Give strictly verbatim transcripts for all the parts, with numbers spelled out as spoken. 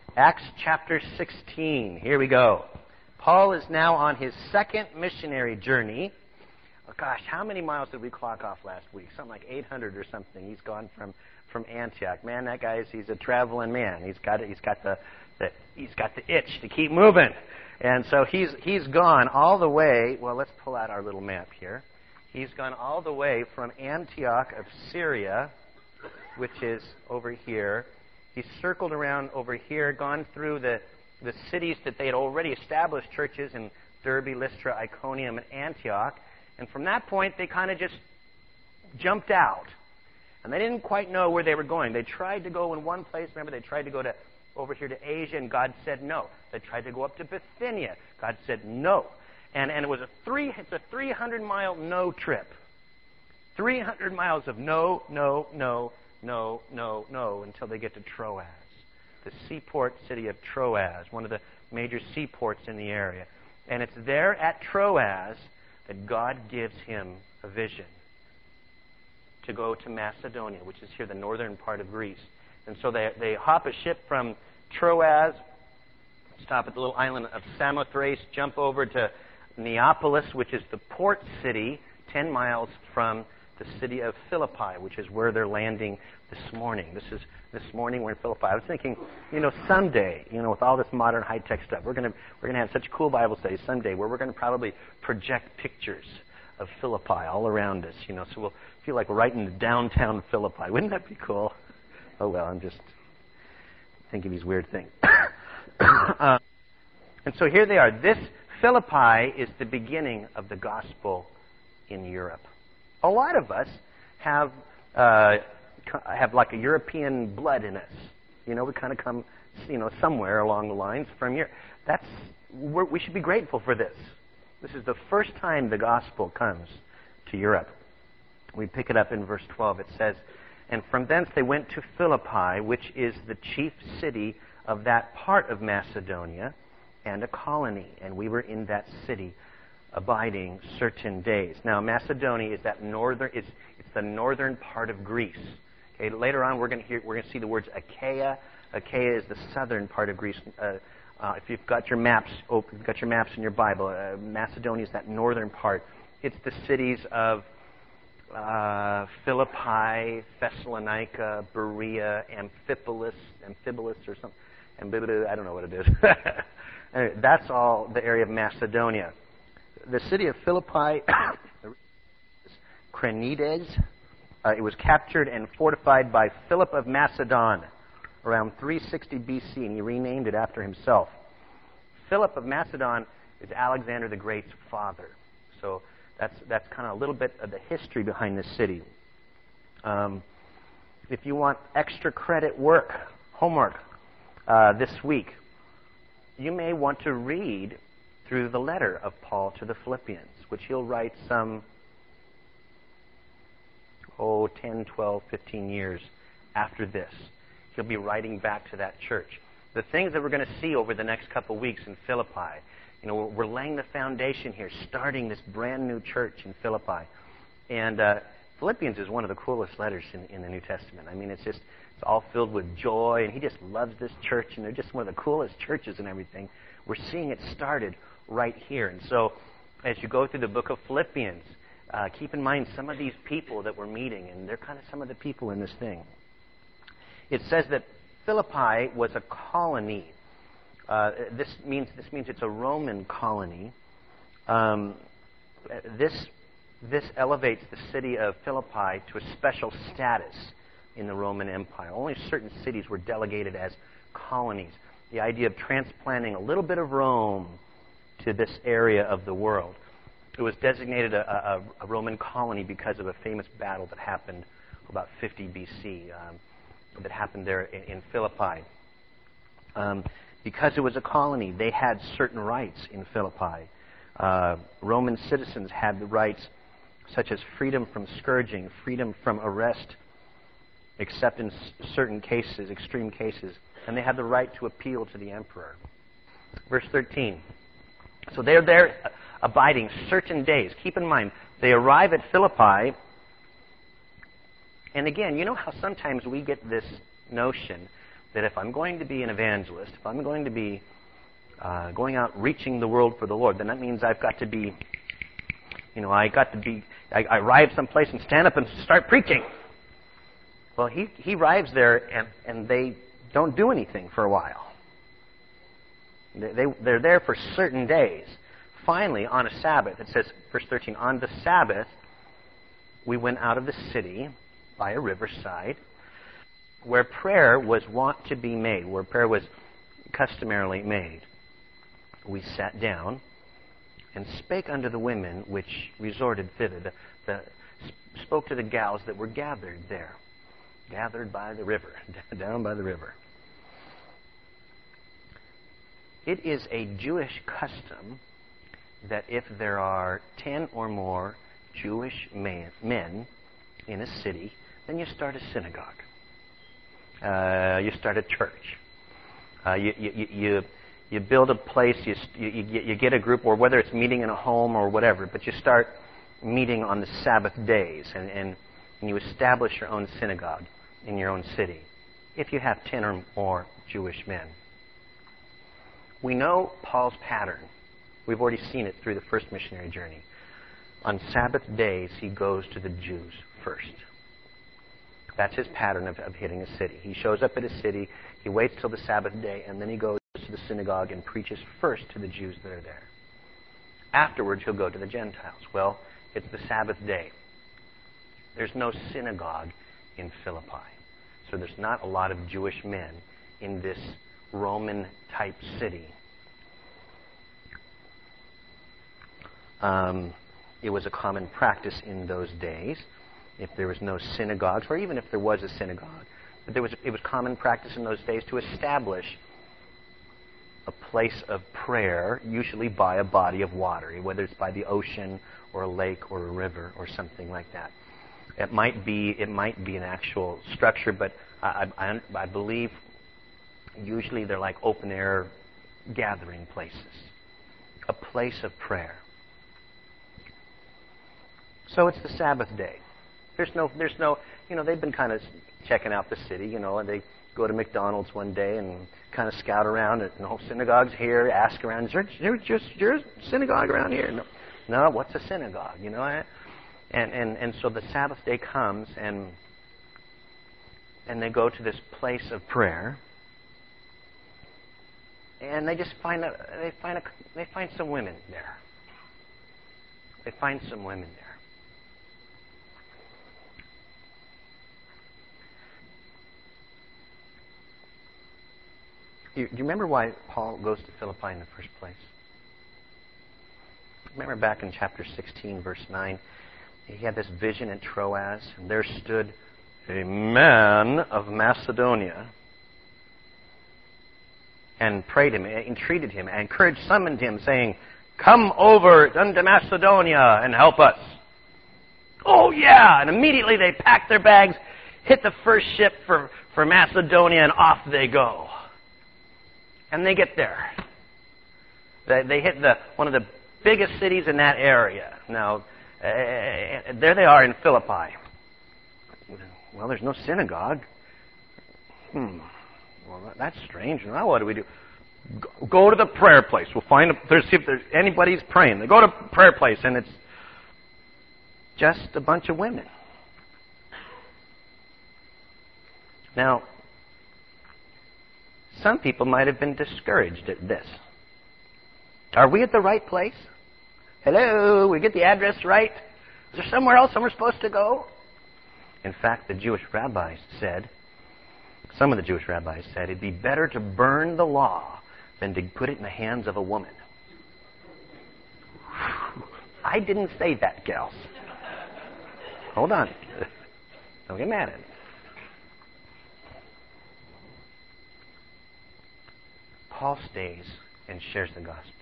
Acts chapter sixteen. Here we go. Paul is now on his second missionary journey. Oh gosh, how many miles did we clock off last week? Something like eight hundred or something. He's gone from, from Antioch. Man, that guy is, he's a traveling man. He's got he's got the, the he's got the itch to keep moving. And so he's he's gone all the way. Well, let's pull out our little map here. He's gone all the way from Antioch of Syria, which is over here. He's circled around over here, gone through the, the cities that they had already established churches in Derbe, Lystra, Iconium, and Antioch. And from that point, they kind of just jumped out. And they didn't quite know where they were going. They tried to go in one place. Remember, they tried to go to over here to Asia, and God said no. They tried to go up to Bithynia. God said no. And, and it was a three, it's a three hundred mile no trip. three hundred miles of no, no, no, no, no, no, until they get to Troas, the seaport city of Troas, one of the major seaports in the area. And it's there at Troas that God gives him a vision to go to Macedonia, which is here, the northern part of Greece. And so they, they hop a ship from Troas, stop at the little island of Samothrace, jump over to Neapolis, which is the port city, ten miles from the city of Philippi, which is where they're landing this morning. This is this morning we're in Philippi. I was thinking, you know, someday, you know, with all this modern high-tech stuff, we're gonna we're gonna have such cool Bible studies someday where we're gonna probably project pictures of Philippi all around us, you know, so we'll feel like we're right in the downtown Philippi. Wouldn't that be cool? Oh well, I'm just thinking these weird things. uh, and so here they are. This Philippi is the beginning of the gospel in Europe. A lot of us have uh, have like a European blood in us. You know, we kind of come, you know, somewhere along the lines from Europe. That's we're, we should be grateful for this. This is the first time the gospel comes to Europe. We pick it up in verse twelve. It says, "And from thence they went to Philippi, which is the chief city of that part of Macedonia, and a colony. And we were in that city, abiding certain days." Now, Macedonia is that northern. It's it's the northern part of Greece. Okay. Later on, we're going to hear. We're going to see the words Achaia. Achaia is the southern part of Greece. Uh, uh, if you've got your maps, oh, you've got your maps in your Bible. Uh, Macedonia is that northern part. It's the cities of uh, Philippi, Thessalonica, Berea, Amphipolis, Amphipolis, or something. Ambibidu, I don't know what it is. Anyway, that's all the area of Macedonia. The city of Philippi, Crenides, uh, it was captured and fortified by Philip of Macedon around three sixty B C, and he renamed it after himself. Philip of Macedon is Alexander the Great's father. So that's that's kind of a little bit of the history behind this city. Um, if you want extra credit work, homework uh, this week, you may want to read through the letter of Paul to the Philippians, which he'll write some, oh, ten, twelve, fifteen years after this. He'll be writing back to that church. The things that we're going to see over the next couple of weeks in Philippi, you know, we're, we're laying the foundation here, starting this brand new church in Philippi. And uh, Philippians is one of the coolest letters in, in the New Testament. I mean, it's just, it's all filled with joy, and he just loves this church, and they're just one of the coolest churches and everything. We're seeing it started right here. And so, as you go through the book of Philippians, uh, keep in mind some of these people that we're meeting, and they're kind of some of the people in this thing. It says that Philippi was a colony. Uh, this means this means it's a Roman colony. Um, this this elevates the city of Philippi to a special status in the Roman Empire. Only certain cities were delegated as colonies. The idea of transplanting a little bit of Rome to this area of the world. It was designated a, a, a Roman colony because of a famous battle that happened about fifty B C, um, that happened there in, in Philippi. Um, because it was a colony, they had certain rights in Philippi. Uh, Roman citizens had the rights such as freedom from scourging, freedom from arrest, except in s- certain cases, extreme cases, and they had the right to appeal to the emperor. Verse thirteen. So they're there abiding certain days. Keep in mind, they arrive at Philippi, and again, you know how sometimes we get this notion that if I'm going to be an evangelist, if I'm going to be uh, going out reaching the world for the Lord, then that means I've got to be, you know, I got to be, I, I arrive someplace and stand up and start preaching. Well, he, he arrives there and, and they don't do anything for a while. They, they, they're there for certain days. Finally, on a Sabbath, it says, verse thirteen, on the Sabbath, we went out of the city by a riverside where prayer was wont to be made, where prayer was customarily made. We sat down and spake unto the women which resorted thither, the, the, spoke to the gals that were gathered there, gathered by the river, down by the river. It is a Jewish custom that if there are ten or more Jewish man, men in a city, then you start a synagogue. Uh, you start a church. Uh, you, you, you, you build a place, you, you, you get a group, or whether it's meeting in a home or whatever, but you start meeting on the Sabbath days, and, and, and you establish your own synagogue in your own city, if you have ten or more Jewish men. We know Paul's pattern. We've already seen it through the first missionary journey. On Sabbath days, he goes to the Jews first. That's his pattern of, of hitting a city. He shows up at a city, he waits till the Sabbath day, and then he goes to the synagogue and preaches first to the Jews that are there. Afterwards, he'll go to the Gentiles. Well, it's the Sabbath day. There's no synagogue in Philippi. So there's not a lot of Jewish men in this Roman-type city. Um, it was a common practice in those days, if there was no synagogues, or even if there was a synagogue, but there was it was common practice in those days to establish a place of prayer, usually by a body of water, whether it's by the ocean or a lake or a river or something like that. It might be it might be an actual structure, but I, I, I believe usually they're like open air gathering places, a place of prayer. So it's the Sabbath day. There's no, there's no, you know, they've been kind of checking out the city, you know, and they go to McDonald's one day and kind of scout around. And, no, synagogue's here, ask around, is there, is there just your synagogue around here? No, no, what's a synagogue, you know? And, and, and so the Sabbath day comes, and, and they go to this place of prayer, and they just find a, they find a, they find some women there. They find some women there. Do you remember why Paul goes to Philippi in the first place? Remember back in chapter sixteen, verse nine, he had this vision at Troas, and there stood a man of Macedonia and prayed him, entreated him, encouraged, summoned him, saying, "Come over unto Macedonia and help us." Oh, yeah! And immediately they packed their bags, hit the first ship for, for Macedonia, and off they go. And they get there. They, they hit the one of the biggest cities in that area. Now, uh, there they are in Philippi. Well, there's no synagogue. Hmm. Well, that's strange. Now what do we do? Go, go to the prayer place. We'll find a, there's, see if there's anybody's praying. They go to prayer place, and it's just a bunch of women. Now, some people might have been discouraged at this. Are we at the right place? Hello, we get the address right? Is there somewhere else we're supposed to go? In fact, the Jewish rabbis said, some of the Jewish rabbis said, it'd be better to burn the law than to put it in the hands of a woman. I didn't say that, gals. Hold on. Don't get mad at me. Paul stays and shares the gospel.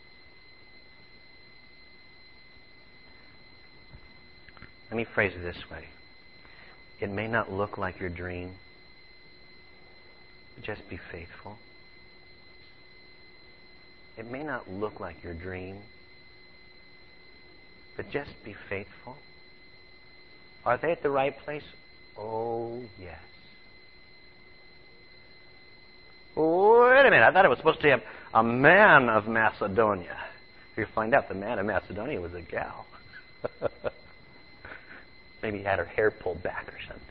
Let me phrase it this way. It may not look like your dream. Just be faithful. It may not look like your dream, but just be faithful. Are they at the right place? Oh, yes. Wait a minute, I thought it was supposed to have a man of Macedonia. You find out the man of Macedonia was a gal. Maybe had her hair pulled back or something.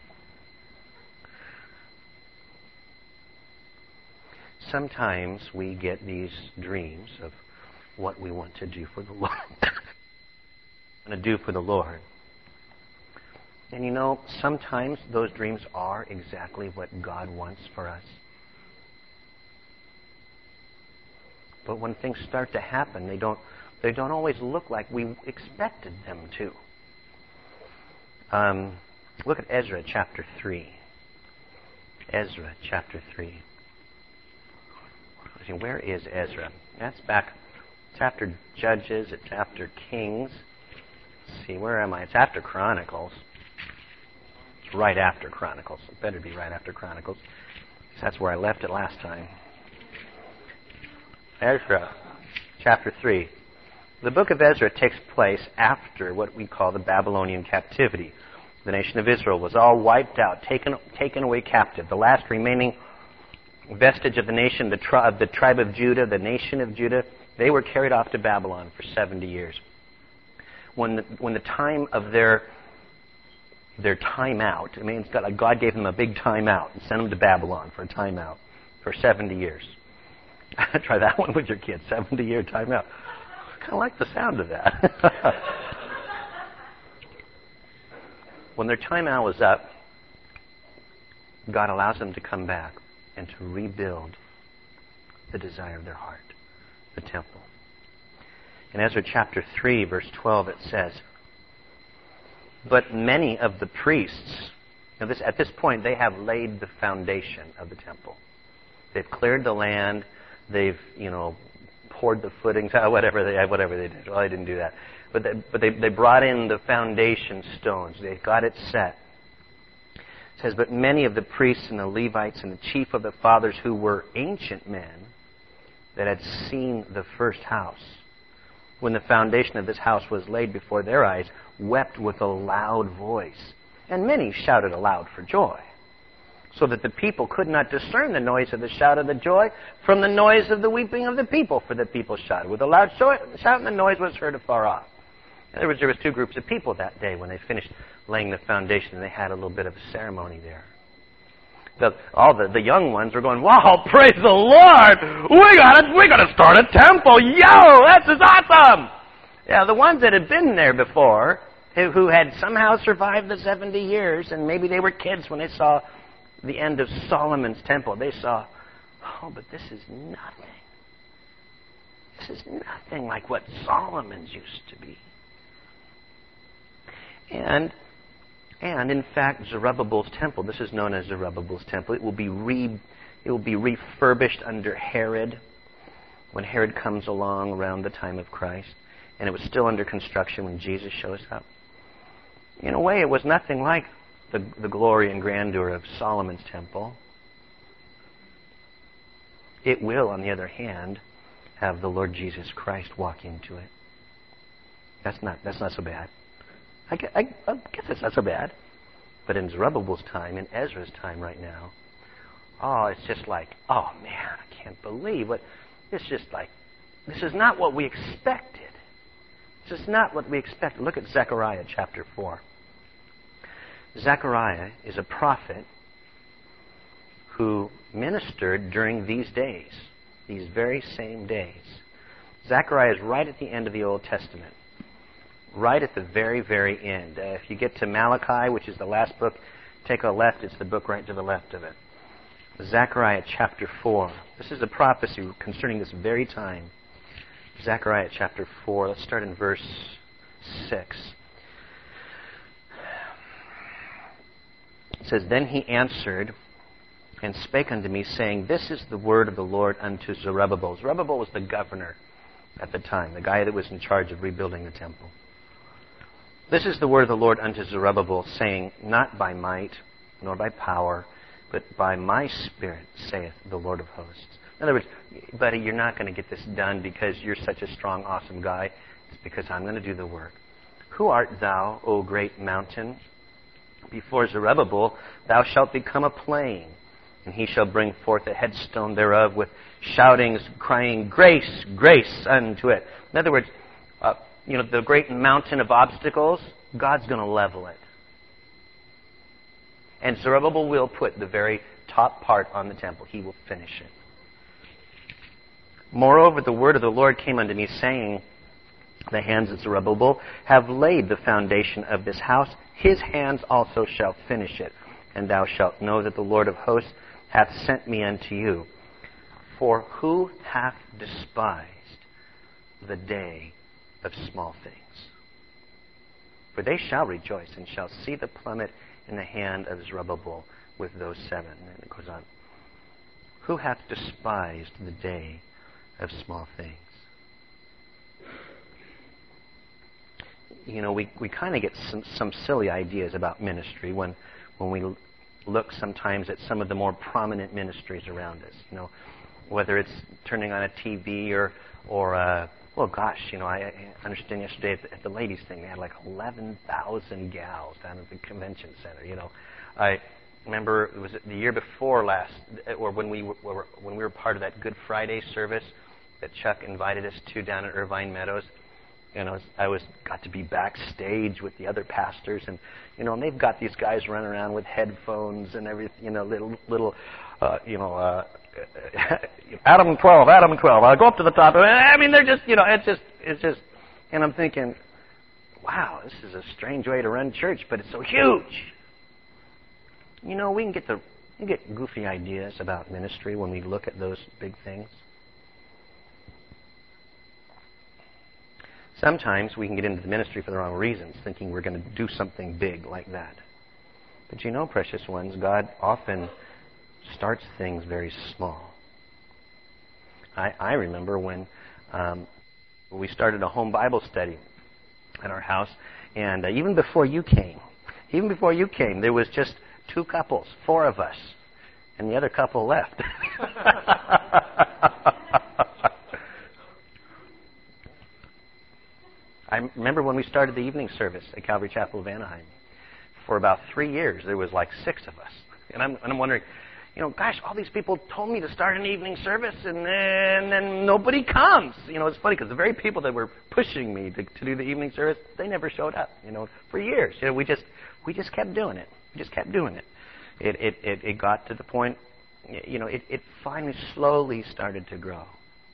Sometimes we get these dreams of what we want to do for the Lord. want to do for the Lord. And you know, sometimes those dreams are exactly what God wants for us. But when things start to happen, they don't they don't always look like we expected them to. Um, look at Ezra chapter three. Ezra chapter three. Where is Ezra? That's back. It's after Judges. It's after Kings. Let's see, where am I? It's after Chronicles. It's right after Chronicles. It better be right after Chronicles. That's where I left it last time. Ezra chapter three. The book of Ezra takes place after what we call the Babylonian captivity. The nation of Israel was all wiped out, taken taken away captive. The last remaining vestige of the nation, the, tri- the tribe of Judah, the nation of Judah, they were carried off to Babylon for seventy years. When the, when the time of their their time out, I mean, it's got, like God gave them a big time out and sent them to Babylon for a time out for seventy years. Try that one with your kids, seventy-year time out. I kind of like the sound of that. When their time out was up, God allows them to come back and to rebuild the desire of their heart, the temple. In Ezra chapter three, verse twelve, it says, "But many of the priests," now this, at this point they have laid the foundation of the temple. They've cleared the land, they've, you know, poured the footings, whatever they whatever they did. Well, they didn't do that. But they, but they, they brought in the foundation stones. They got it set. It says, "But many of the priests and the Levites and the chief of the fathers who were ancient men that had seen the first house, when the foundation of this house was laid before their eyes, wept with a loud voice. And many shouted aloud for joy, so that the people could not discern the noise of the shout of the joy from the noise of the weeping of the people. For the people shouted with a loud shout, and the noise was heard afar off." In other words, there was two groups of people that day when they finished laying the foundation, and they had a little bit of a ceremony there. The, all the, the young ones were going, "Wow, praise the Lord! We got it! We got to start a temple! Yo, this is awesome!" Yeah, the ones that had been there before, who, who had somehow survived the seventy years, and maybe they were kids when they saw the end of Solomon's temple, they saw, "Oh, but this is nothing. This is nothing like what Solomon's used to be." And, and in fact, Zerubbabel's temple, this is known as Zerubbabel's temple, it will be re, it will be refurbished under Herod, when Herod comes along around the time of Christ, and it was still under construction when Jesus shows up. In a way, it was nothing like the, the glory and grandeur of Solomon's temple. It will, on the other hand, have the Lord Jesus Christ walk into it. That's not, that's not so bad. I guess, I, I guess it's not so bad. But in Zerubbabel's time, in Ezra's time right now, oh, it's just like, oh man, I can't believe what, it's just like, this is not what we expected. This is not what we expected. Look at Zechariah chapter four. Zechariah is a prophet who ministered during these days, these very same days. Zechariah is right at the end of the Old Testament, right at the very, very end. Uh, if you get to Malachi, which is the last book, take a left, it's the book right to the left of it. Zechariah chapter four. This is a prophecy concerning this very time. Zechariah chapter four. Let's start in verse six. It says, "Then he answered and spake unto me, saying, This is the word of the Lord unto Zerubbabel." Zerubbabel was the governor at the time, the guy that was in charge of rebuilding the temple. "This is the word of the Lord unto Zerubbabel, saying, Not by might, nor by power, but by my Spirit, saith the Lord of hosts." In other words, buddy, you're not going to get this done because you're such a strong, awesome guy. It's because I'm going to do the work. "Who art thou, O great mountain? Before Zerubbabel, thou shalt become a plain. And he shall bring forth a headstone thereof with shoutings, crying, grace, grace unto it. In other words, uh, you know, the great mountain of obstacles, God's going to level it. And Zerubbabel will put the very top part on the temple. He will finish it. Moreover, the word of the Lord came unto me, saying, the hands of Zerubbabel have laid the foundation of this house. His hands also shall finish it. And thou shalt know that the Lord of hosts hath sent me unto you. For who hath despised the day of small things? For they shall rejoice and shall see the plummet in the hand of Zerubbabel with those seven. And it goes on. Who hath despised the day of small things? You know, we, we kind of get some, some silly ideas about ministry when when we look sometimes at some of the more prominent ministries around us. You know, whether it's turning on a T V or or uh, well, gosh, you know, I, I understand yesterday at the, at the ladies' thing they had like eleven thousand gals down at the convention center. You know, I remember it was the year before last, or when we were when we were part of that Good Friday service that Chuck invited us to down at Irvine Meadows. And I was, I was got to be backstage with the other pastors, and you know, and they've got these guys running around with headphones and everything, you know, little little, uh, you know, uh, Adam twelve, Adam twelve. I'll go up to the top. I mean, they're just, you know, it's just, it's just, and I'm thinking, wow, this is a strange way to run church, but it's so huge. You know, we can get the, we can get goofy ideas about ministry when we look at those big things. Sometimes we can get into the ministry for the wrong reasons, thinking we're going to do something big like that. But you know, precious ones, God often starts things very small. I, I remember when um, we started a home Bible study at our house, and uh, even before you came, even before you came, there was just two couples, four of us, and the other couple left. I remember when we started the evening service at Calvary Chapel of Anaheim. For about three years, there was like six of us. And I'm, and I'm wondering, you know, gosh, all these people told me to start an evening service, and then, then nobody comes. You know, it's funny because the very people that were pushing me to, to do the evening service, they never showed up, you know, for years. You know, we just we just kept doing it. We just kept doing it. It it, it, it got to the point, you know, it, it finally slowly started to grow.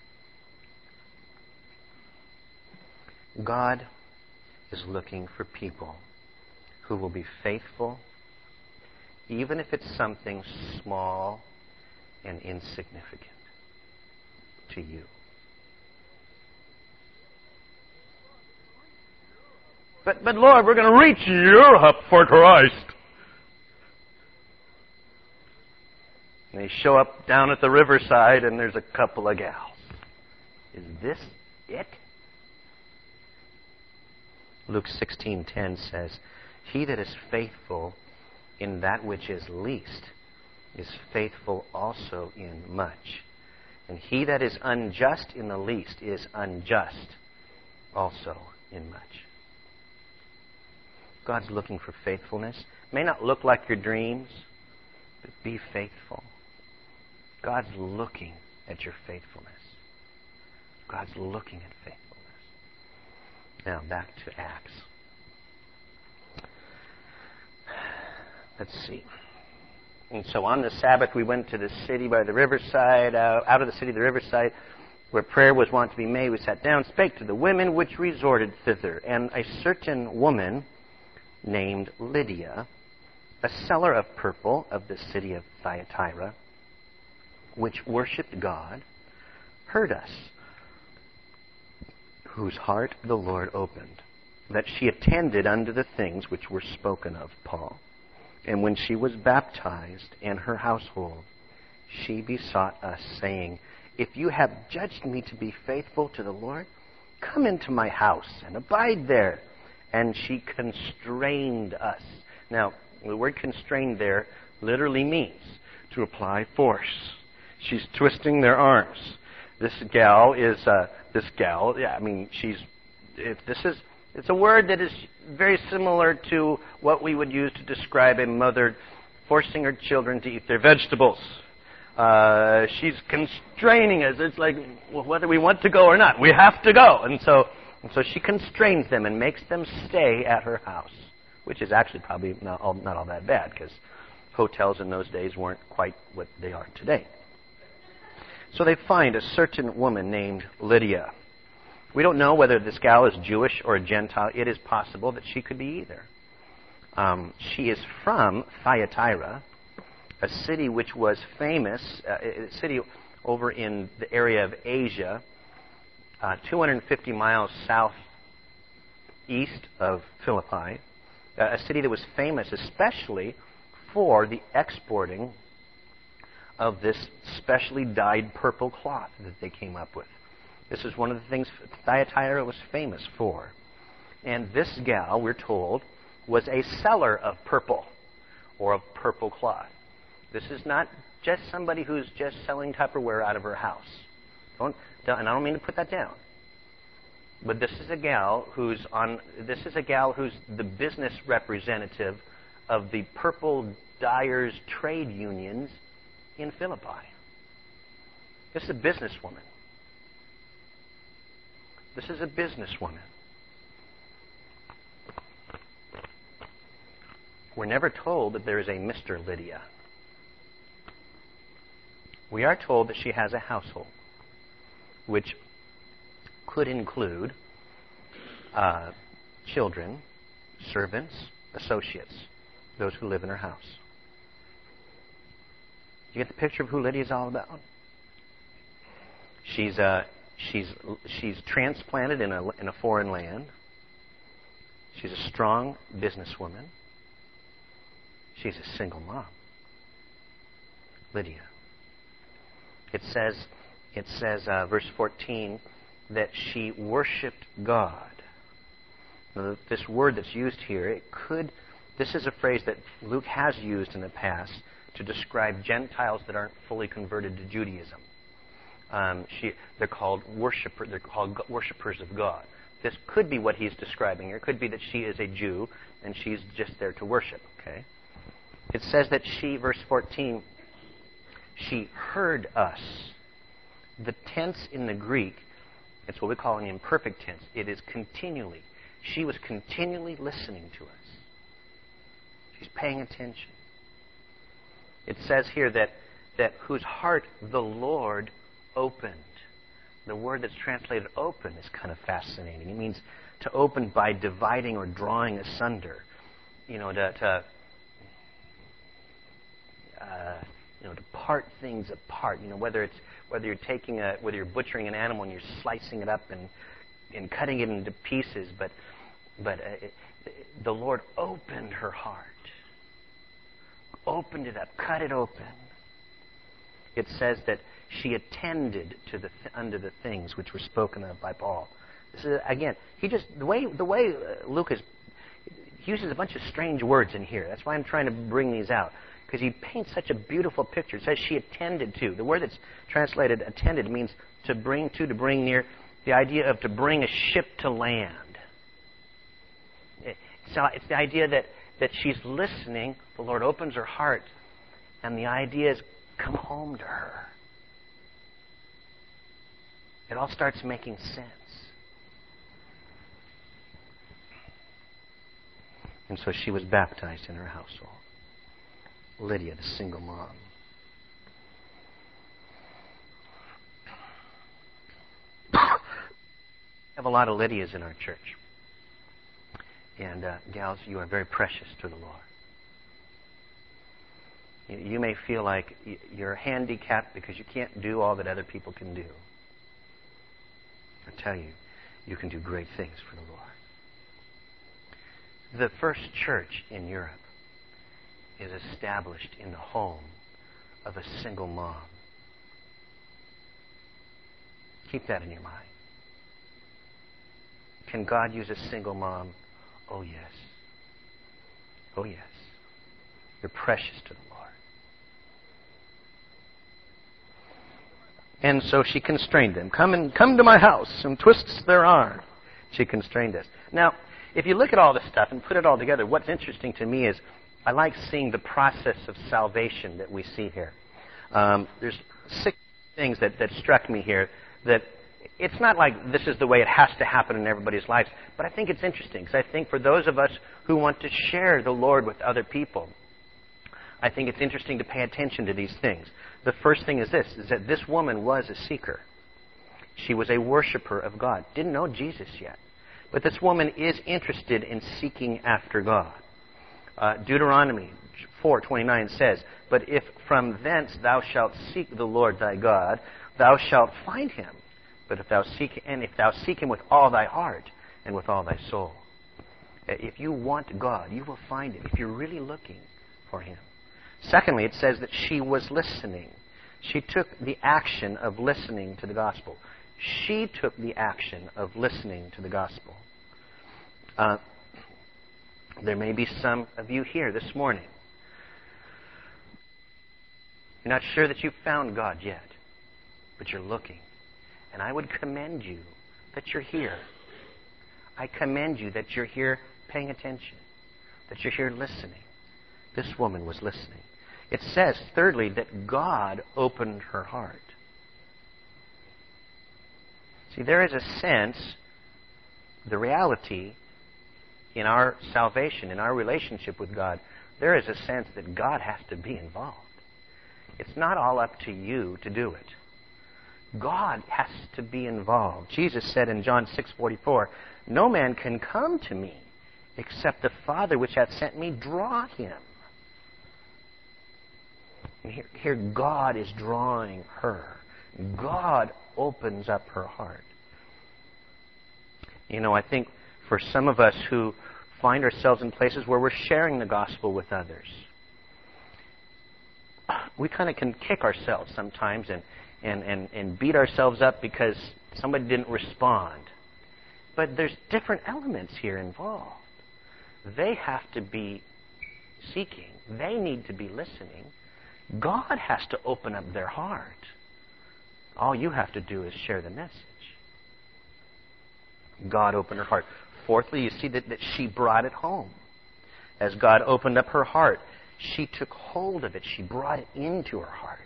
God is looking for people who will be faithful, even if it's something small and insignificant to you. But, but Lord, we're going to reach Europe for Christ. And they show up down at the riverside, and there's a couple of gals. Is this it? Luke sixteen ten says, he that is faithful in that which is least is faithful also in much. And he that is unjust in the least is unjust also in much. God's looking for faithfulness. It may not look like your dreams, but be faithful. God's looking at your faithfulness. God's looking at faithfulness. Now, back to Acts. Let's see. And so on the Sabbath, we went to the city by the riverside, uh, out of the city to the riverside, where prayer was wont to be made. We sat down, spake to the women which resorted thither. And a certain woman named Lydia, a seller of purple of the city of Thyatira, which worshipped God, heard us, whose heart the Lord opened, that she attended unto the things which were spoken of Paul. And when she was baptized and her household, she besought us, saying, if you have judged me to be faithful to the Lord, come into my house and abide there. And she constrained us. Now, the word constrained there literally means to apply force. She's twisting their arms. This gal is, uh, this gal, yeah, I mean, she's, if this is, it's a word that is very similar to what we would use to describe a mother forcing her children to eat their vegetables. Uh, she's constraining us. It's like, well, whether we want to go or not, we have to go. And so, and so she constrains them and makes them stay at her house, which is actually probably not all, not all that bad, because hotels in those days weren't quite what they are today. So they find a certain woman named Lydia. We don't know whether this gal is Jewish or a Gentile. It is possible that she could be either. Um, she is from Thyatira, a city which was famous, uh, a city over in the area of Asia, uh, two hundred fifty miles southeast of Philippi, uh, a city that was famous especially for the exporting of this specially dyed purple cloth that they came up with. This is one of the things Thyatira was famous for. And this gal, we're told, was a seller of purple, or of purple cloth. This is not just somebody who's just selling Tupperware out of her house. Don't, don't, and I don't mean to put that down. But this is a gal who's on. This is a gal who's the business representative of the purple dyers trade unions in Philippi. This is a businesswoman. This is a businesswoman. We're never told that there is a Mister Lydia. We are told that she has a household, which could include uh, children, servants, associates, those who live in her house. Do you get the picture of who Lydia is all about? She's uh, she's she's transplanted in a in a foreign land. She's a strong businesswoman. She's a single mom. Lydia. It says, it says, uh, verse fourteen, that she worshipped God. Now, this word that's used here, it could, this is a phrase that Luke has used in the past to describe Gentiles that aren't fully converted to Judaism. Um, she, they're called worshipper, they're called worshipers of God. This could be what he's describing here. It could be that she is a Jew and she's just there to worship. Okay. It says that she, verse fourteen, she heard us. The tense in the Greek, it's what we call an imperfect tense. It is continually. She was continually listening to us. She's paying attention. It says here that, that whose heart the Lord opened. The word that's translated open is kind of fascinating. It means to open by dividing or drawing asunder. You know, to... to uh, You know, to part things apart. You know, whether it's whether you're taking a whether you're butchering an animal and you're slicing it up and and cutting it into pieces, but but uh, it, the Lord opened her heart, opened it up, cut it open. It says that she attended to the th- unto the things which were spoken of by Paul. This is again, he just the way the way uh, Luke is, he uses a bunch of strange words in here. That's why I'm trying to bring these out. Because he paints such a beautiful picture. It says she attended to. The word that's translated attended means to bring to, to bring near. The idea of to bring a ship to land. So it's the idea that, that she's listening. The Lord opens her heart. And the idea is, come home to her. It all starts making sense. And so she was baptized in her household. Lydia, the single mom. We have a lot of Lydias in our church. And uh, gals, you are very precious to the Lord. You, you may feel like you're handicapped because you can't do all that other people can do. I tell you, you can do great things for the Lord. The first church in Europe is established in the home of a single mom. Keep that in your mind. Can God use a single mom? Oh, yes. Oh, yes. You're precious to the Lord. And so she constrained them. Come and come to my house, and twists their arm. She constrained us. Now, if you look at all this stuff and put it all together, what's interesting to me is I like seeing the process of salvation that we see here. Um, there's six things that, that struck me here that it's not like this is the way it has to happen in everybody's lives, but I think it's interesting because I think for those of us who want to share the Lord with other people, I think it's interesting to pay attention to these things. The first thing is this, is that this woman was a seeker. She was a worshiper of God. Didn't know Jesus yet. But this woman is interested in seeking after God. Uh, Deuteronomy four twenty-nine says, "But if from thence thou shalt seek the Lord thy God, thou shalt find him. But if thou seek, and if thou seek him with all thy heart and with all thy soul." If you want God, you will find him if you're really looking for him. Secondly, it says that she was listening. She took the action of listening to the gospel. She took the action of listening to the gospel. Uh, there may be some of you here this morning. You're not sure that you've found God yet, but you're looking. And I would commend you that you're here. I commend you that you're here paying attention, that you're here listening. This woman was listening. It says, thirdly, that God opened her heart. See, there is a sense, the reality in our salvation, in our relationship with God, there is a sense that God has to be involved. It's not all up to you to do it. God has to be involved. Jesus said in John six forty-four, "No man can come to me except the Father which hath sent me draw him." And here, here God is drawing her. God opens up her heart. You know, I think for some of us who find ourselves in places where we're sharing the gospel with others, we kind of can kick ourselves sometimes and, and, and, and beat ourselves up because somebody didn't respond. But there's different elements here involved. They have to be seeking. They need to be listening. God has to open up their heart. All you have to do is share the message. God opened her heart. Fourthly, you see that, that she brought it home. As God opened up her heart, she took hold of it. She brought it into her heart.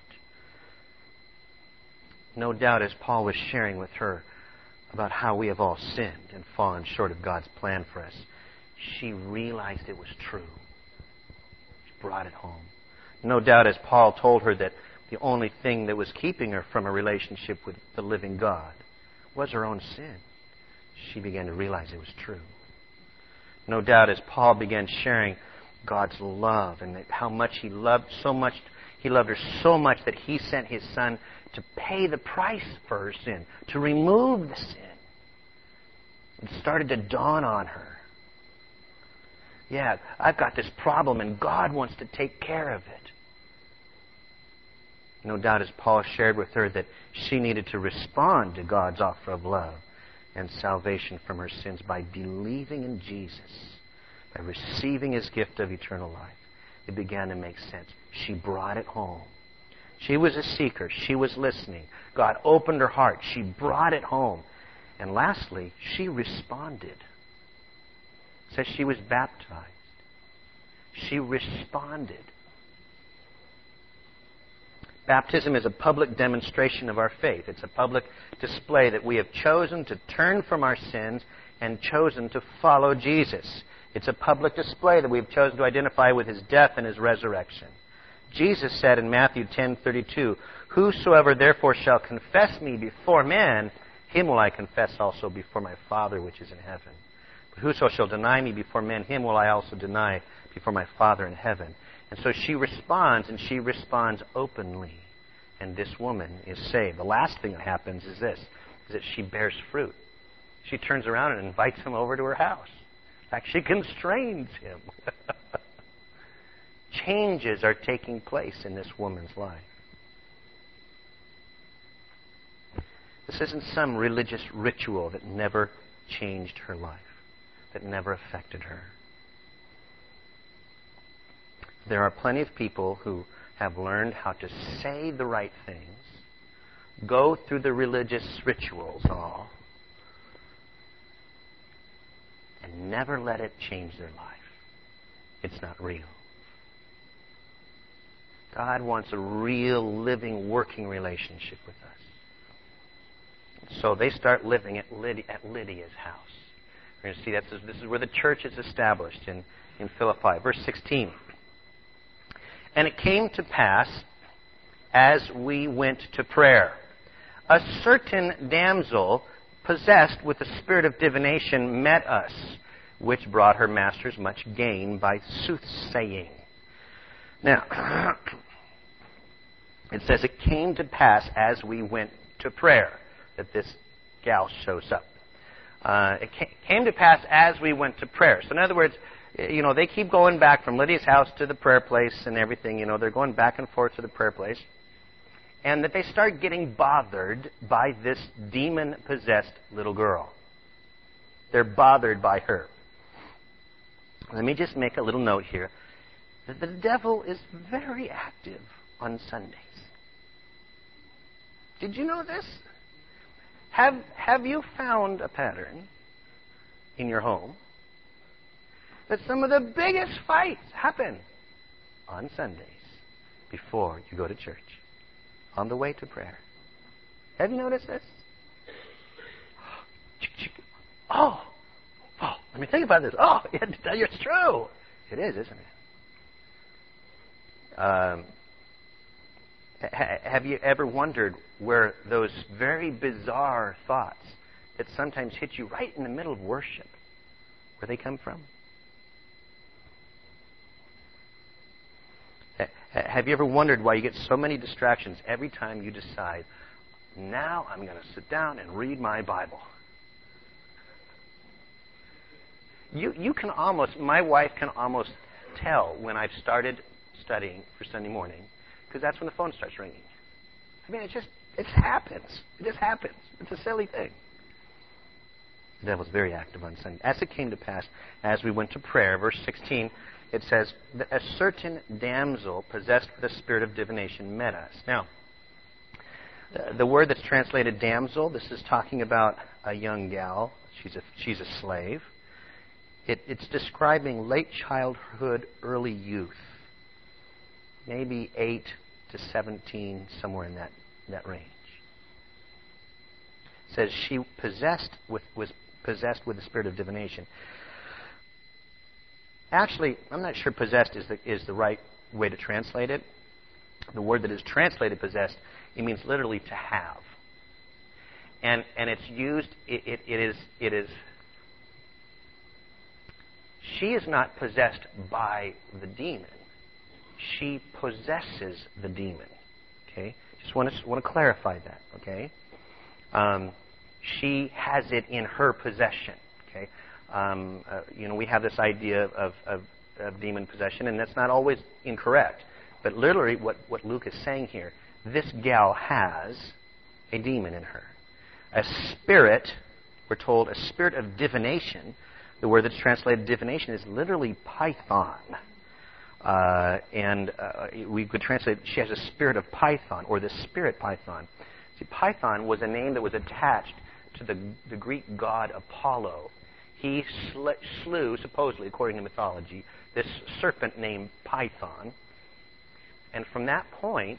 No doubt, as Paul was sharing with her about how we have all sinned and fallen short of God's plan for us, she realized it was true. She brought it home. No doubt, as Paul told her that the only thing that was keeping her from a relationship with the living God was her own sin, she began to realize it was true. No doubt, as Paul began sharing God's love and that how much he loved so much, he loved her so much that he sent his Son to pay the price for her sin, to remove the sin. It started to dawn on her. Yeah, I've got this problem and God wants to take care of it. No doubt, as Paul shared with her, that she needed to respond to God's offer of love and salvation from her sins by believing in Jesus, by receiving his gift of eternal life. It began to make sense. She brought it home. She was a seeker. She was listening. God opened her heart. She brought it home. And lastly, she responded. It says she was baptized. She responded. Baptism is a public demonstration of our faith. It's a public display that we have chosen to turn from our sins and chosen to follow Jesus. It's a public display that we have chosen to identify with his death and his resurrection. Jesus said in Matthew ten thirty-two, "Whosoever therefore shall confess me before men, him will I confess also before my Father which is in heaven. But whoso shall deny me before men, him will I also deny before my Father in heaven." And so she responds, and she responds openly. And this woman is saved. The last thing that happens is this, is that she bears fruit. She turns around and invites him over to her house. In fact, she constrains him. Changes are taking place in this woman's life. This isn't some religious ritual that never changed her life, that never affected her. There are plenty of people who have learned how to say the right things, go through the religious rituals all, and never let it change their life. It's not real. God wants a real, living, working relationship with us. So they start living at, Lydia, at Lydia's house. We're going to see that's, this is where the church is established in, in Philippi. Verse sixteen. And it came to pass, as we went to prayer, a certain damsel possessed with the spirit of divination met us, which brought her masters much gain by soothsaying. Now, it says it came to pass as we went to prayer that this gal shows up. Uh, it came to pass as we went to prayer. So in other words, you know, they keep going back from Lydia's house to the prayer place and everything. You know, they're going back and forth to the prayer place. And that they start getting bothered by this demon-possessed little girl. They're bothered by her. Let me just make a little note here that the devil is very active on Sundays. Did you know this? Have, have you found a pattern in your home that some of the biggest fights happen on Sundays before you go to church, on the way to prayer? Have you noticed this? Oh, oh, let me think about this. Oh, it's true. It is, isn't it? Um, ha- have you ever wondered where those very bizarre thoughts that sometimes hit you right in the middle of worship, where they come from? Ha- have you ever wondered why you get so many distractions every time you decide, now I'm going to sit down and read my Bible? You you can almost, my wife can almost tell when I've started studying for Sunday morning, because that's when the phone starts ringing. I mean, it just, it happens. It just happens. It's a silly thing. The devil's very active on Sunday. As it came to pass, as we went to prayer, verse sixteen, it says, that a certain damsel possessed with a spirit of divination met us. Now, the, the word that's translated damsel, this is talking about a young gal. She's a, she's a slave. It, it's describing late childhood, early youth. Maybe eight to seventeen, somewhere in that, that range. It says she possessed with, was possessed with the spirit of divination. Actually, I'm not sure possessed is the, is the right way to translate it. The word that is translated possessed, it means literally to have. And and it's used, it, it, it is it is she is not possessed by the demon. She possesses the demon. Okay? Just want to want to clarify that, okay? Um, she has it in her possession. Okay? Um, uh, you know, we have this idea of, of, of demon possession, and that's not always incorrect. But literally, what, what Luke is saying here, this gal has a demon in her. A spirit, we're told, a spirit of divination. The word that's translated divination is literally python. Uh, and uh, we could translate, she has a spirit of python, or the spirit python. See, Python was a name that was attached to the, the Greek god Apollo. He sl- slew, supposedly, according to mythology, this serpent named Python. And from that point,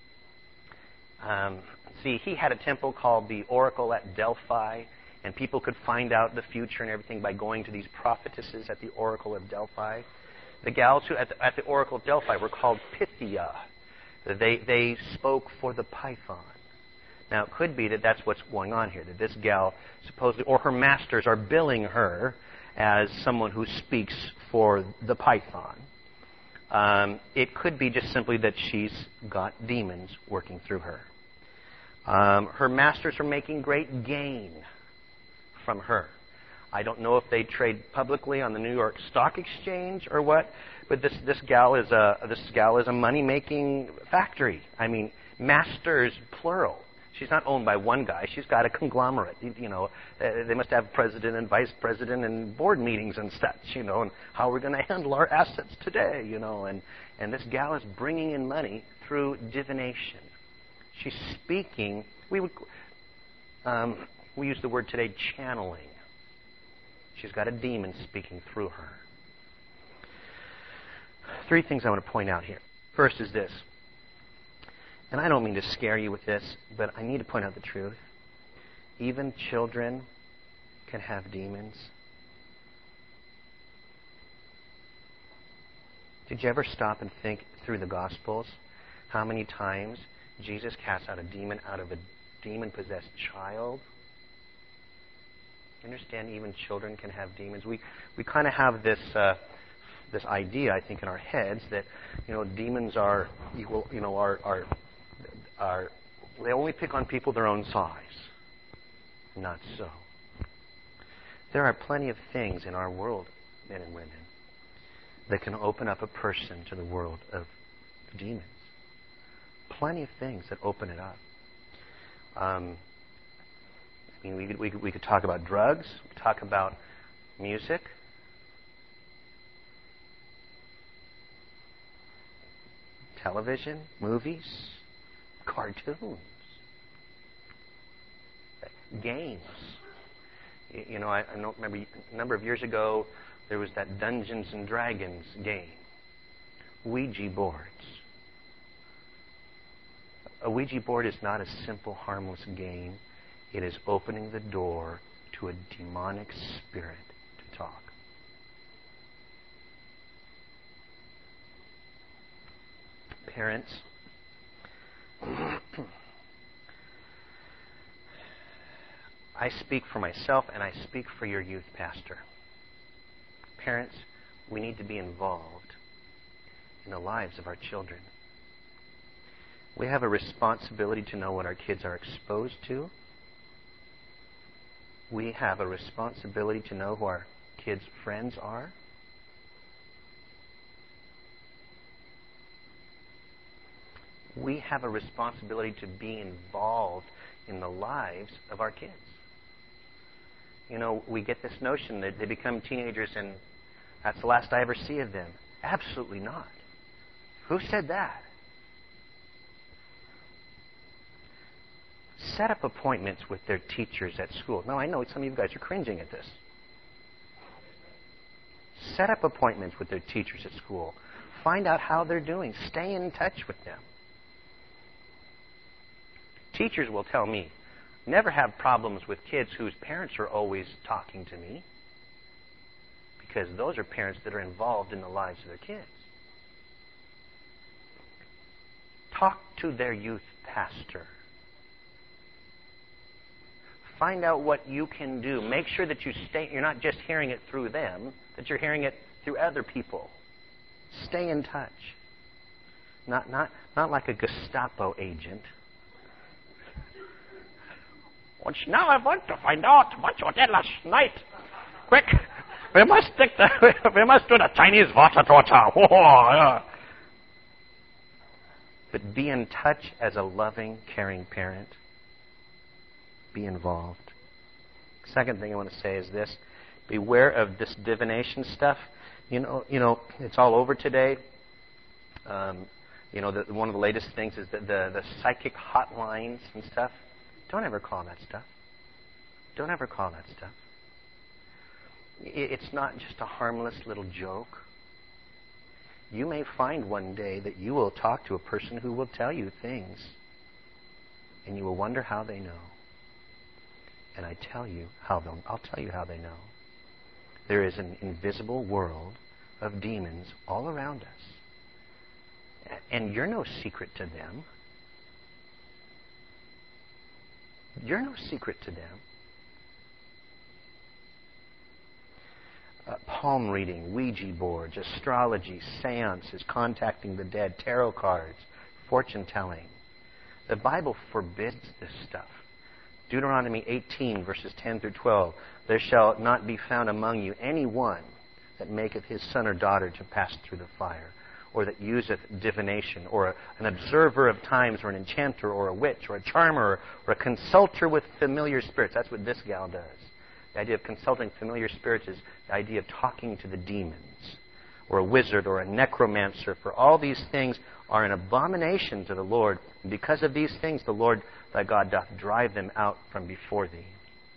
um, see, he had a temple called the Oracle at Delphi, and people could find out the future and everything by going to these prophetesses at the Oracle of Delphi. The gals who at the, at the Oracle of Delphi were called Pythia. They, they spoke for the python. Now, it could be that that's what's going on here, that this gal supposedly, or her masters are billing her as someone who speaks for the python. Um, it could be just simply that she's got demons working through her. Um, her masters are making great gain from her. I don't know if they trade publicly on the New York Stock Exchange or what, but this this gal is a this gal is a money-making factory. I mean, masters plural. She's not owned by one guy. She's got a conglomerate. You know, they must have president and vice president and board meetings and such. You know, and how we're going to handle our assets today. You know, and and this gal is bringing in money through divination. She's speaking. We would um, we use the word today, channeling. She's got a demon speaking through her. Three things I want to point out here. First is this. And I don't mean to scare you with this, but I need to point out the truth. Even children can have demons. Did you ever stop and think through the Gospels how many times Jesus cast out a demon out of a demon-possessed child? You understand even children can have demons? We we kind of have this uh, this idea, I think, in our heads that, you know, demons are equal, you know, are are are they only pick on people their own size. Not so. There are plenty of things in our world, men and women, that can open up a person to the world of demons. Plenty of things that open it up. Um, I mean, we could, we could, we could talk about drugs. We could talk about music. Television, movies, cartoons, games. You, you know, I, I don't remember a number of years ago there was that Dungeons and Dragons game. Ouija boards. A Ouija board is not a simple, harmless game. It is opening the door to a demonic spirit to talk. Parents, I speak for myself and I speak for your youth pastor. Parents, we need to be involved in the lives of our children. We have a responsibility to know what our kids are exposed to. We have a responsibility to know who our kids' friends are. We have a responsibility to be involved in the lives of our kids. You know, we get this notion that they become teenagers and that's the last I ever see of them. Absolutely not. Who said that? Set up appointments with their teachers at school. Now, I know some of you guys are cringing at this. Set up appointments with their teachers at school. Find out how they're doing. Stay in touch with them. Teachers will tell me, never have problems with kids whose parents are always talking to me, because those are parents that are involved in the lives of their kids. Talk to their youth pastor. Find out what you can do. Make sure that you stay, you're not just hearing it through them, that you're hearing it through other people. Stay in touch. Not, not, not like a Gestapo agent. Now I want to find out what you did last night. Quick, we must stick the, we must do the Chinese water torture. But be in touch as a loving, caring parent. Be involved. Second thing I want to say is this: beware of this divination stuff. You know, you know, it's all over today. Um, you know, the, one of the latest things is the, the the psychic hotlines and stuff. Don't ever call that stuff. Don't ever call that stuff. It's not just a harmless little joke. You may find one day that you will talk to a person who will tell you things, and you will wonder how they know. And I tell you how they'll, I'll tell you how they know. There is an invisible world of demons all around us. And you're no secret to them. You're no secret to them. Uh, palm reading, Ouija boards, astrology, seances, contacting the dead, tarot cards, fortune telling. The Bible forbids this stuff. Deuteronomy eighteen, verses ten through twelve. There shall not be found among you any one that maketh his son or daughter to pass through the fire, or that useth divination, or a, an observer of times, or an enchanter, or a witch, or a charmer, or a consulter with familiar spirits. That's what this gal does. The idea of consulting familiar spirits is the idea of talking to the demons, or a wizard, or a necromancer. For all these things are an abomination to the Lord. And because of these things, the Lord thy God doth drive them out from before thee.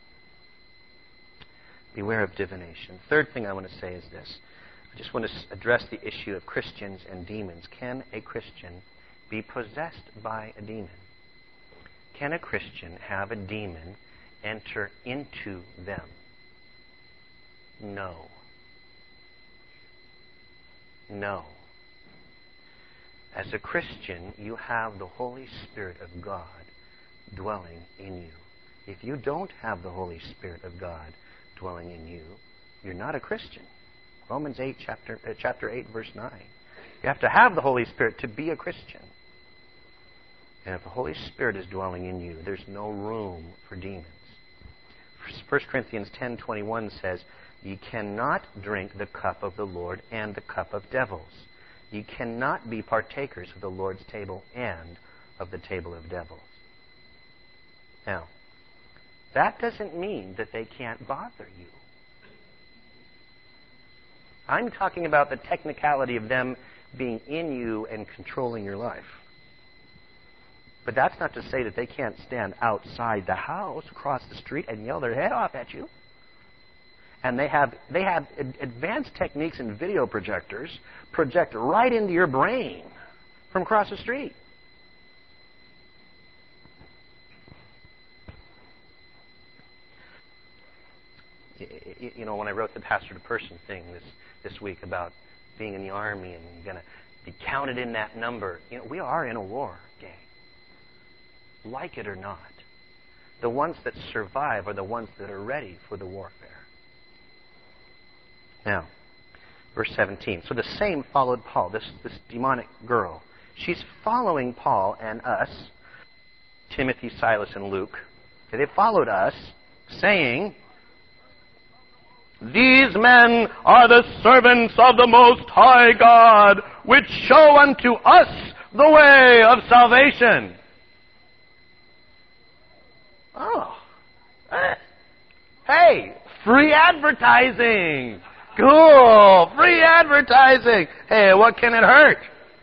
Beware of divination. Third thing I want to say is this. I just want to address the issue of Christians and demons. Can a Christian be possessed by a demon? Can a Christian have a demon enter into them? No. No. As a Christian, you have the Holy Spirit of God dwelling in you. If you don't have the Holy Spirit of God dwelling in you, you're not a Christian. Romans eight, chapter, uh, chapter eight, verse nine. You have to have the Holy Spirit to be a Christian. And if the Holy Spirit is dwelling in you, there's no room for demons. First Corinthians ten twenty-one says, "Ye cannot drink the cup of the Lord and the cup of devils. Ye cannot be partakers of the Lord's table and of the table of devils." Now, that doesn't mean that they can't bother you. I'm talking about the technicality of them being in you and controlling your life. But that's not to say that they can't stand outside the house, across the street, and yell their head off at you. And they have they have advanced techniques in video projectors project right into your brain from across the street. You know, when I wrote the pastor to person thing this, this week about being in the army and you're going to be counted in that number, you know, we are in a war, gang. Like it or not. The ones that survive are the ones that are ready for the warfare. Now, verse seventeen. So the same followed Paul, this, this demonic girl. She's following Paul and us, Timothy, Silas, and Luke. They followed us, saying, "These men are the servants of the Most High God, which show unto us the way of salvation." Oh. Hey, free advertising. Cool. Free advertising. Hey, what can it hurt?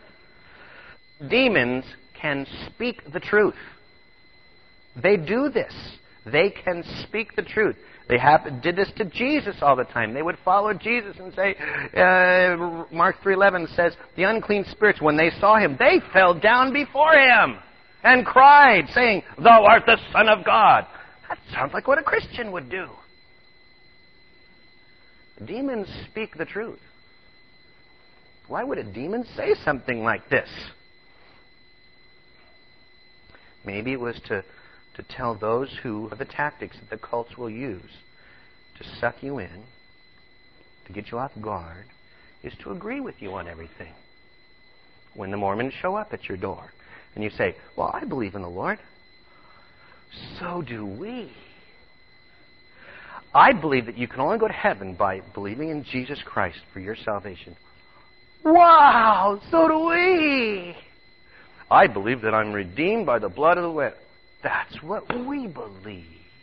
Demons can speak the truth. They do this. They can speak the truth. They have, did this to Jesus all the time. They would follow Jesus and say, uh, Mark three eleven says, the unclean spirits, when they saw him, they fell down before him and cried, saying, "Thou art the Son of God." That sounds like what a Christian would do. Demons speak the truth. Why would a demon say something like this? Maybe it was to to tell those who the tactics that the cults will use to suck you in, to get you off guard, is to agree with you on everything. When the Mormons show up at your door and you say, "Well, I believe in the Lord." "So do we. I believe that you can only go to heaven by believing in Jesus Christ for your salvation." "Wow, so do we." "I believe that I'm redeemed by the blood of the Lamb." "That's what we believe."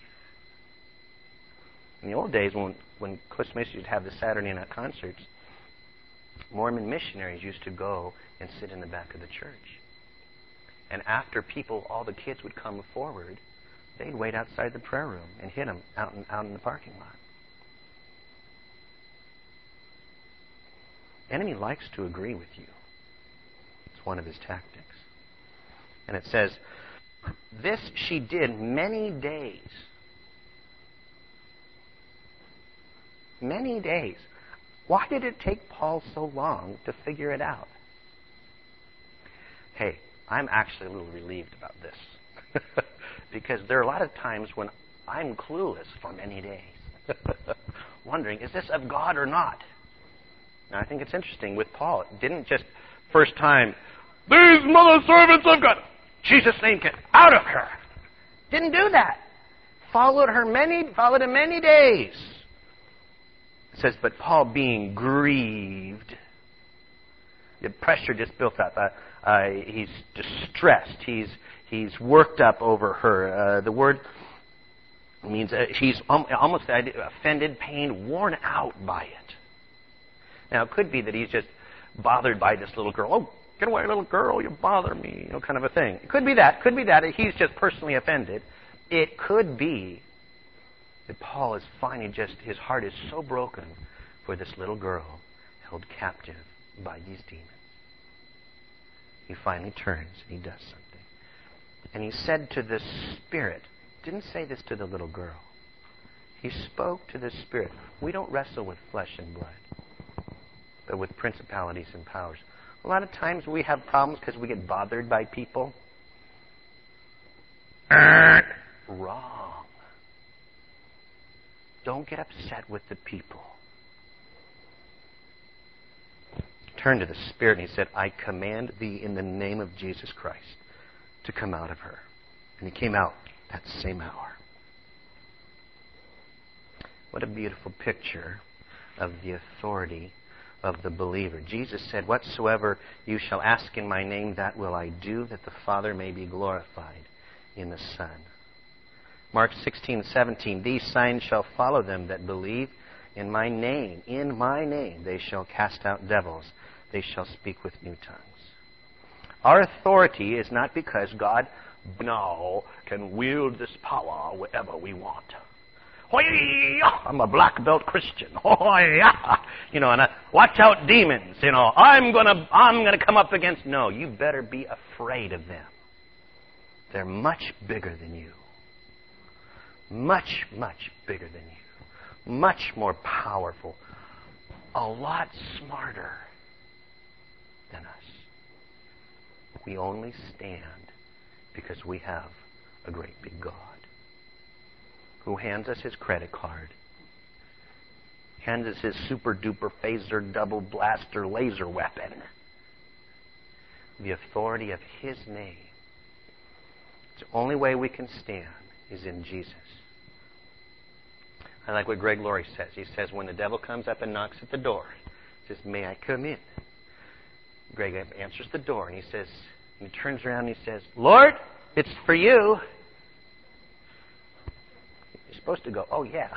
In the old days, when when Costa Mesa used to have the Saturday night concerts, Mormon missionaries used to go and sit in the back of the church. And after people, all the kids would come forward, they'd wait outside the prayer room and hit them out in, out in the parking lot. The enemy likes to agree with you. It's one of his tactics. And it says, "This she did many days." Many days. Why did it take Paul so long to figure it out? Hey, I'm actually a little relieved about this. Because there are a lot of times when I'm clueless for many days. Wondering, is this of God or not? Now, I think it's interesting with Paul. It didn't just first time, "These mother servants of God, Jesus' name, get out of her." Didn't do that. Followed her many, followed him many days. It says, "But Paul being grieved," the pressure just built up. Uh, uh, he's distressed. He's he's worked up over her. Uh, the word means uh, he's um, almost offended, pained, worn out by it. Now, it could be that he's just bothered by this little girl. "Oh, get away, little girl, you bother me," you know, kind of a thing. It could be that. Could be that. He's just personally offended. It could be that Paul is finding just, his heart is so broken for this little girl held captive by these demons. He finally turns and he does something. And he said to the Spirit, didn't say this to the little girl. He spoke to the Spirit. We don't wrestle with flesh and blood, but with principalities and powers. A lot of times we have problems because we get bothered by people. Wrong. Don't get upset with the people. Turned to the Spirit and he said, I command thee in the name of Jesus Christ to come out of her. And he came out that same hour. What a beautiful picture of the authority of the believer. Jesus said, whatsoever you shall ask in my name, that will I do, that the Father may be glorified in the Son. Mark sixteen seventeen, these signs shall follow them that believe in my name. In my name they shall cast out devils. They shall speak with new tongues. Our authority is not because God now can wield this power wherever we want. I'm a black belt Christian. You know, and I, watch out, demons. You know, I'm gonna, I'm gonna come up against. No, you better be afraid of them. They're much bigger than you. Much, much bigger than you. Much more powerful. A lot smarter than us. We only stand because we have a great big God who hands us his credit card, hands us his super duper phaser double blaster laser weapon. The authority of his name. The only way we can stand is in Jesus. I like what Greg Laurie says. He says, when the devil comes up and knocks at the door, he says, may I come in? Greg answers the door and he says, he turns around and he says, Lord, it's for you. You're supposed to go, oh yeah.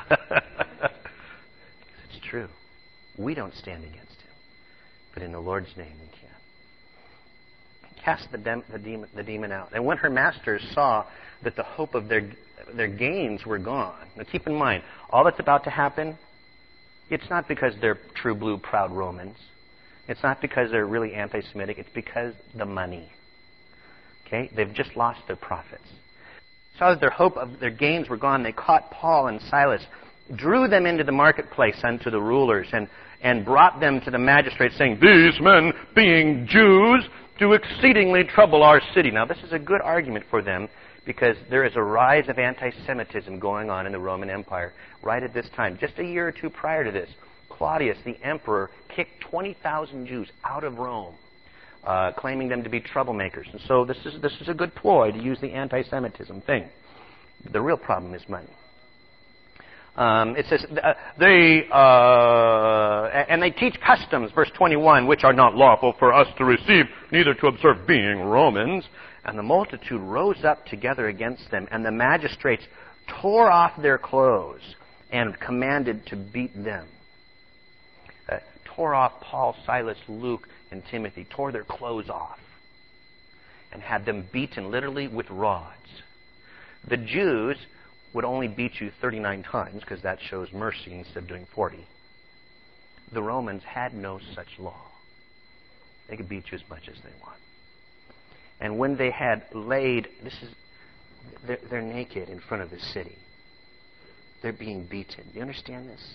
It's true. We don't stand against him. But in the Lord's name we can. Cast the, dem- the, demon, the demon out. And when her masters saw that the hope of their their gains were gone. Now keep in mind, all that's about to happen, it's not because they're true blue proud Romans. It's not because they're really anti-Semitic. It's because the money. Okay? They've just lost their profits. Saw that their hope of their gains were gone. They caught Paul and Silas, drew them into the marketplace unto the rulers, and, and brought them to the magistrates, saying, these men, being Jews, do exceedingly trouble our city. Now, this is a good argument for them, because there is a rise of anti-Semitism going on in the Roman Empire right at this time. Just a year or two prior to this, Claudius, the emperor, kicked twenty thousand Jews out of Rome, uh, claiming them to be troublemakers. And so this is this is a good ploy to use the anti-Semitism thing. The real problem is money. Um, it says, uh, they, uh, and they teach customs, verse twenty-one, which are not lawful for us to receive, neither to observe, being Romans. And the multitude rose up together against them, and the magistrates tore off their clothes and commanded to beat them. Uh, tore off Paul, Silas, Luke, and Timothy, tore their clothes off, and had them beaten literally with rods. The Jews would only beat you thirty-nine times, because that shows mercy instead of doing forty. The Romans had no such law. They could beat you as much as they want. And when they had laid, this is, they're, they're naked in front of the city. They're being beaten. Do you understand this?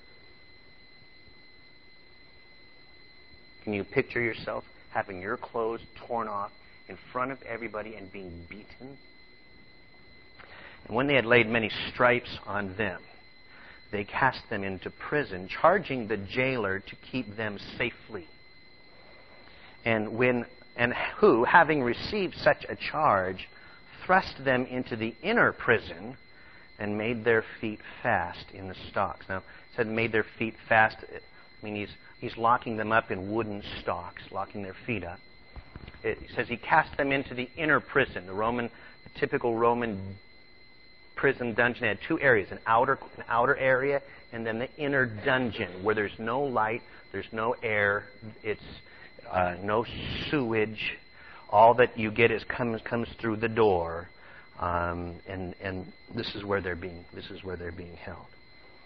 Can you picture yourself having your clothes torn off in front of everybody and being beaten? And when they had laid many stripes on them, they cast them into prison, charging the jailer to keep them safely. And when and who, having received such a charge, thrust them into the inner prison and made their feet fast in the stocks. Now, it said made their feet fast. I mean, he's he's locking them up in wooden stocks, locking their feet up. It says he cast them into the inner prison. The Roman, the typical Roman prison dungeon had two areas: an outer an outer area, and then the inner dungeon, where there's no light, there's no air, it's uh, no sewage. All that you get is comes comes through the door, um, and and this is where they're being this is where they're being held.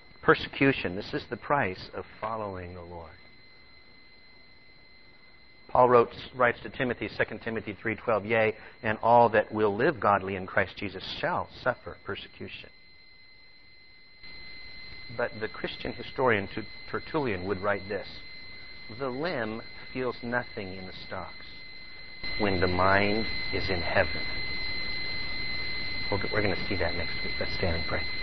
Persecution. This is the price of following the Lord. Paul wrote, writes to Timothy, Second Timothy three twelve, yea, and all that will live godly in Christ Jesus shall suffer persecution. But the Christian historian Tertullian would write this: the limb feels nothing in the stocks when the mind is in heaven. We're going to see that next week. Let's stand and pray.